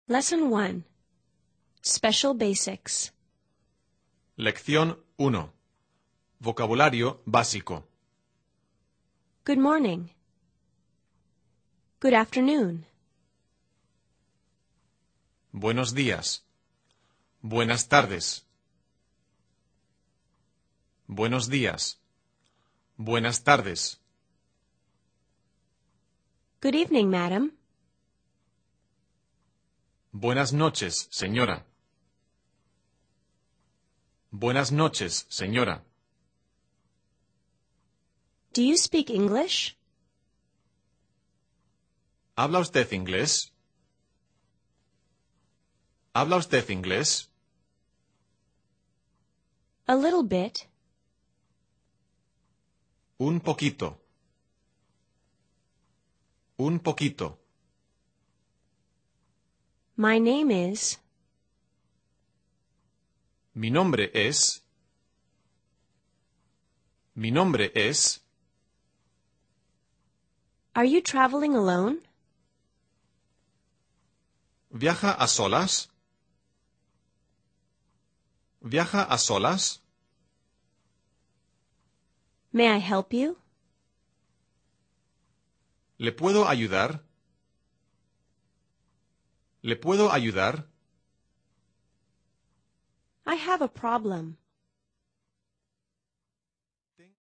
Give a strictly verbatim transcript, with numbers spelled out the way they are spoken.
Lesson one. Special Basics. Lección uno. Vocabulario básico. Good morning. Good afternoon. Buenos días. Buenas tardes. Buenos días. Buenas tardes. Good evening, madam. Buenas noches, señora. Buenas noches, señora. Do you speak English? ¿Habla usted inglés? ¿Habla usted inglés? A little bit. Un poquito. Un poquito. My name is. Mi nombre es. Mi nombre es. Are you traveling alone? ¿Viaja a solas? ¿Viaja a solas? May I help you? ¿Le puedo ayudar? ¿Le puedo ayudar? I have a problem.